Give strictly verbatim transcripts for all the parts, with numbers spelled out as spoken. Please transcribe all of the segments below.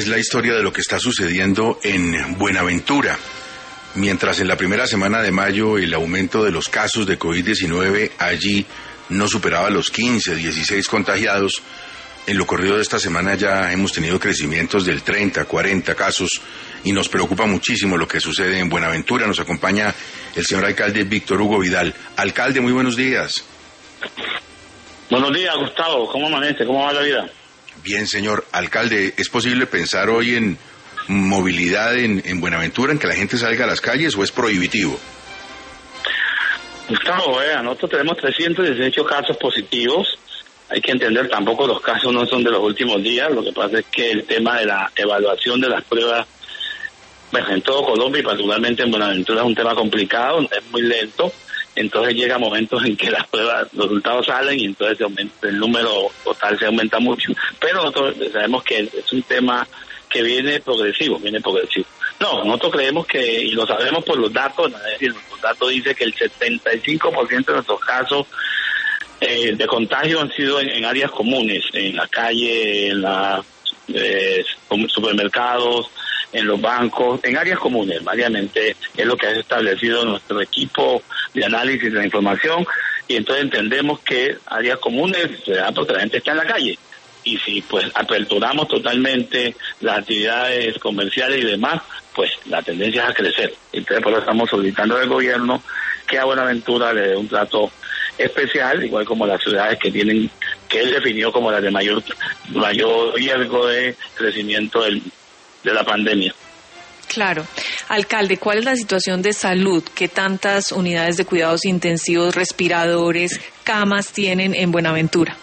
Es la historia de lo que está sucediendo en Buenaventura. Mientras en la primera semana de mayo el aumento de los casos de COVID diecinueve allí no superaba los quince, dieciséis contagiados, en lo corrido de esta semana ya hemos tenido crecimientos del treinta, cuarenta casos y nos preocupa muchísimo lo que sucede en Buenaventura. Nos acompaña el señor alcalde Víctor Hugo Vidal. Alcalde, muy buenos días. Buenos días, Gustavo. ¿Cómo amanece? ¿Cómo va la vida? Bien, señor alcalde. ¿Es posible pensar hoy en movilidad en, en Buenaventura, en que la gente salga a las calles, o es prohibitivo? Gustavo, vea, nosotros tenemos trescientos dieciocho casos positivos. Hay que entender, tampoco los casos no son de los últimos días. Lo que pasa es que el tema de la evaluación de las pruebas, bueno, en todo Colombia y particularmente en Buenaventura es un tema complicado, es muy lento. Entonces llega momentos en que las pruebas, los resultados salen y entonces se aumenta, el número total se aumenta mucho. Pero nosotros sabemos que es un tema que viene progresivo, viene progresivo. No, nosotros creemos que, y lo sabemos por los datos, es decir, los datos dicen que el setenta y cinco por ciento de nuestros casos eh, de contagio han sido en, en áreas comunes, en la calle, en los eh, supermercados, en los bancos, en áreas comunes. Variamente es lo que ha establecido nuestro equipo de análisis de la información, y entonces entendemos que áreas comunes se da porque la gente está en la calle. Y si pues aperturamos totalmente las actividades comerciales y demás, pues la tendencia es a crecer. Entonces por eso estamos solicitando al gobierno que a Buenaventura le dé un trato especial, igual como las ciudades que tienen, que él definió como las de mayor mayor riesgo de crecimiento del, de la pandemia. Claro. Alcalde, ¿cuál es la situación de salud? ¿Qué tantas unidades de cuidados intensivos, respiradores, camas tienen en Buenaventura?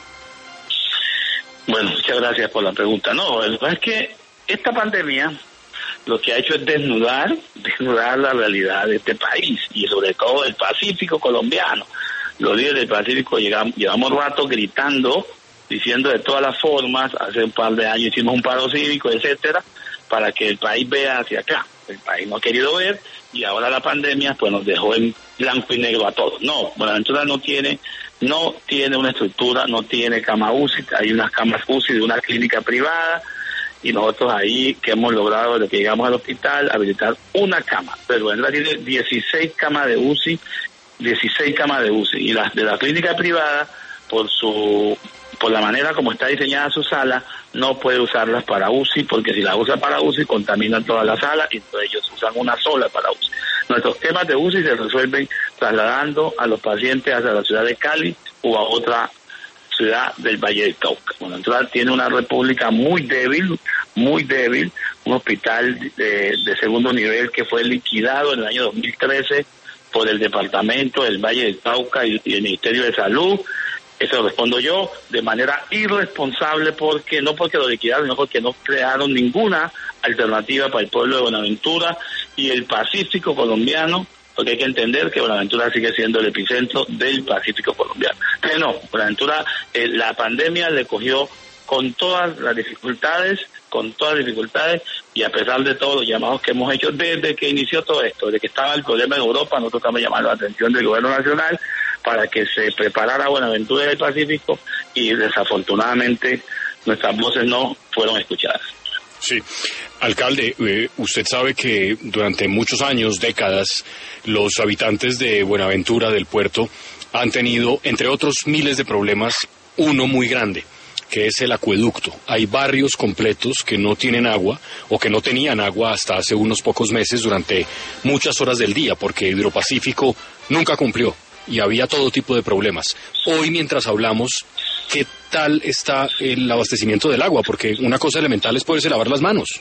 Bueno, muchas gracias por la pregunta. No, el es que esta pandemia lo que ha hecho es desnudar, desnudar la realidad de este país y sobre todo del Pacífico colombiano. Los líderes del Pacífico llegamos, llevamos rato gritando, diciendo de todas las formas, hace un par de años hicimos un paro cívico, etcétera, para que el país vea hacia acá. El país no ha querido ver y ahora la pandemia pues nos dejó en blanco y negro a todos. No, Buenaventura no tiene no tiene una estructura, no tiene cama U C I, hay unas camas U C I de una clínica privada y nosotros ahí que hemos logrado desde que llegamos al hospital habilitar una cama, pero Buenaventura tiene dieciséis camas de U C I, dieciséis camas de U C I, y las de la clínica privada por su por la manera como está diseñada su sala, no puede usarlas para U C I, porque si la usa para U C I contaminan toda la sala y entonces ellos usan una sola para U C I. Nuestros temas de U C I se resuelven trasladando a los pacientes hacia la ciudad de Cali o a otra ciudad del Valle del Cauca. Bueno, entonces tiene una república muy débil, muy débil, un hospital de, de segundo nivel que fue liquidado en el año dos mil trece por el departamento del Valle del Cauca y, y el Ministerio de Salud. Eso lo respondo yo, de manera irresponsable, porque no porque lo liquidaron, sino porque no crearon ninguna alternativa para el pueblo de Buenaventura y el Pacífico colombiano, porque hay que entender que Buenaventura sigue siendo el epicentro del Pacífico colombiano. Pero no, Buenaventura, eh, la pandemia le cogió con todas las dificultades, con todas las dificultades, y a pesar de todos los llamados que hemos hecho desde que inició todo esto, desde que estaba el problema en Europa, nosotros estamos llamando la atención del gobierno nacional para que se preparara Buenaventura del Pacífico, y desafortunadamente nuestras voces no fueron escuchadas. Sí, alcalde, eh, usted sabe que durante muchos años, décadas, los habitantes de Buenaventura, del puerto, han tenido, entre otros miles de problemas, uno muy grande, que es el acueducto. Hay barrios completos que no tienen agua o que no tenían agua hasta hace unos pocos meses durante muchas horas del día, porque Hidropacífico nunca cumplió y había todo tipo de problemas. Hoy, mientras hablamos, ¿qué tal está el abastecimiento del agua? Porque una cosa elemental es poderse lavar las manos.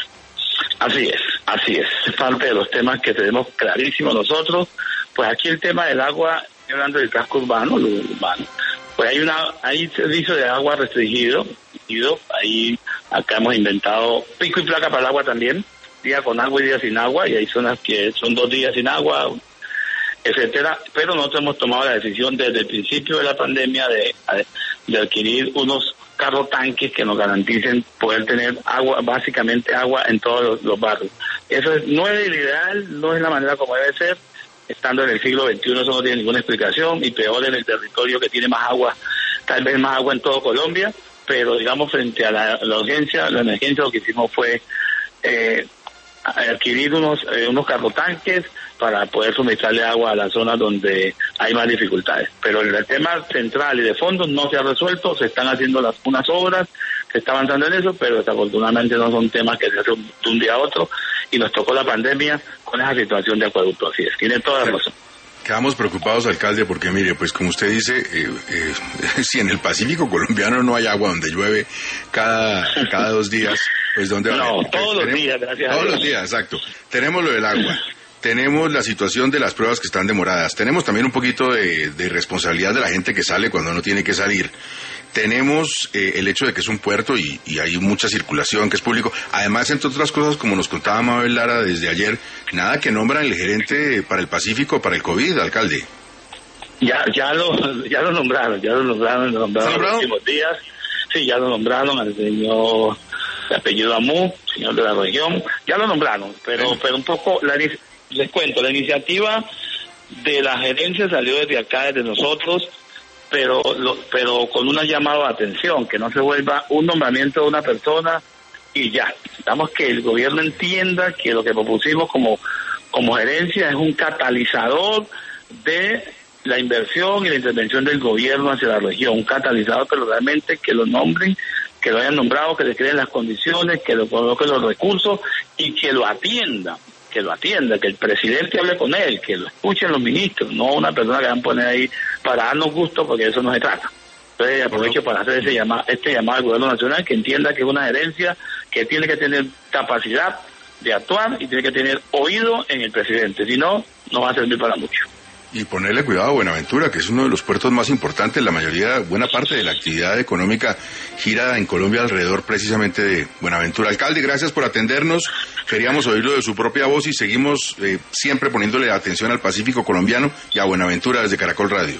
Así es, así es. Es parte de los temas que tenemos clarísimos nosotros. Pues aquí el tema del agua, estoy hablando del casco urbano, lo urbano. Pues hay una hay servicio de agua restringido, ahí acá hemos inventado pico y placa para el agua también, día con agua y día sin agua, y hay zonas que son dos días sin agua, etcétera, pero nosotros hemos tomado la decisión desde el principio de la pandemia de, de adquirir unos carro tanques que nos garanticen poder tener agua, básicamente agua en todos los, los barrios. Eso es, no es el ideal, no es la manera como debe ser. Estando en el siglo veintiuno eso no tiene ninguna explicación, y peor en el territorio que tiene más agua, tal vez más agua en todo Colombia, pero digamos frente a la, la urgencia, la emergencia, lo que hicimos fue eh, adquirir unos eh, unos carrotanques para poder suministrarle agua a las zonas donde hay más dificultades. Pero el tema central y de fondo no se ha resuelto, se están haciendo las unas obras, se está avanzando en eso, pero desafortunadamente no son temas que se hacen de un día a otro, y nos tocó la pandemia con esa situación de acueducto, así es, tiene toda la razón. Quedamos preocupados, alcalde, porque mire, pues como usted dice, eh, eh, si en el Pacífico colombiano no hay agua, donde llueve cada cada dos días, pues ¿dónde va a haber? No, todos los días, gracias a Dios. Todos los días, exacto. Tenemos lo del agua, tenemos la situación de las pruebas que están demoradas, tenemos también un poquito de, de responsabilidad de la gente que sale cuando no tiene que salir. Tenemos eh, el hecho de que es un puerto y, y hay mucha circulación, que es público. Además, entre otras cosas, como nos contaba Mabel Lara desde ayer, nada que nombran el gerente para el Pacífico, para el COVID, alcalde. Ya ya lo ya lo nombraron, ya lo nombraron, lo nombraron en los últimos días. Sí, ya lo nombraron al señor de apellido Amú, señor de la región. Ya lo nombraron, pero sí. pero un poco, la, les cuento, la iniciativa de la gerencia salió desde acá, desde nosotros, pero lo, pero con una llamada de atención, que no se vuelva un nombramiento de una persona y ya. Necesitamos que el gobierno entienda que lo que propusimos como, como gerencia es un catalizador de la inversión y la intervención del gobierno hacia la región, un catalizador, pero realmente que lo nombren, que lo hayan nombrado, que le creen las condiciones, que lo coloquen los recursos y que lo atienda. que lo atienda, que el presidente hable con él, que lo escuchen los ministros, no una persona que van a poner ahí para darnos gusto, porque eso no se trata. Entonces aprovecho para hacer ese llama, este llamado al gobierno nacional, que entienda que es una gerencia que tiene que tener capacidad de actuar y tiene que tener oído en el presidente, si no, no va a servir para mucho. Y ponerle cuidado a Buenaventura, que es uno de los puertos más importantes. La mayoría, buena parte de la actividad económica gira en Colombia alrededor precisamente de Buenaventura. Alcalde, gracias por atendernos. Queríamos oírlo de su propia voz y seguimos eh, siempre poniéndole atención al Pacífico colombiano y a Buenaventura desde Caracol Radio.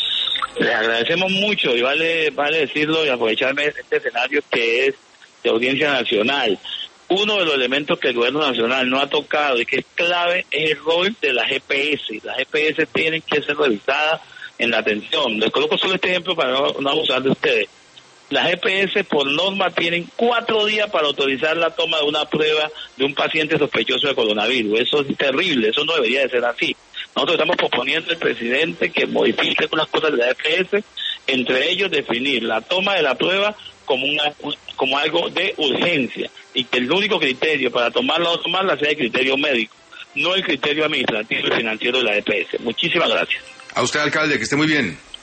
Les agradecemos mucho y vale, vale decirlo y aprovecharme de este escenario que es de audiencia nacional. Uno de los elementos que el gobierno nacional no ha tocado y que es clave es el rol de las G P S. Las G P S tienen que ser revisadas en la atención. Les coloco solo este ejemplo para no, no abusar de ustedes. Las G P S por norma tienen cuatro días para autorizar la toma de una prueba de un paciente sospechoso de coronavirus. Eso es terrible, eso no debería de ser así. Nosotros estamos proponiendo al presidente que modifique unas cosas de la G P S, entre ellos definir la toma de la prueba como una como algo de urgencia y que el único criterio para tomarla o no tomarla sea el criterio médico, no el criterio administrativo y financiero de la G P S. Muchísimas gracias. A usted, alcalde, que esté muy bien.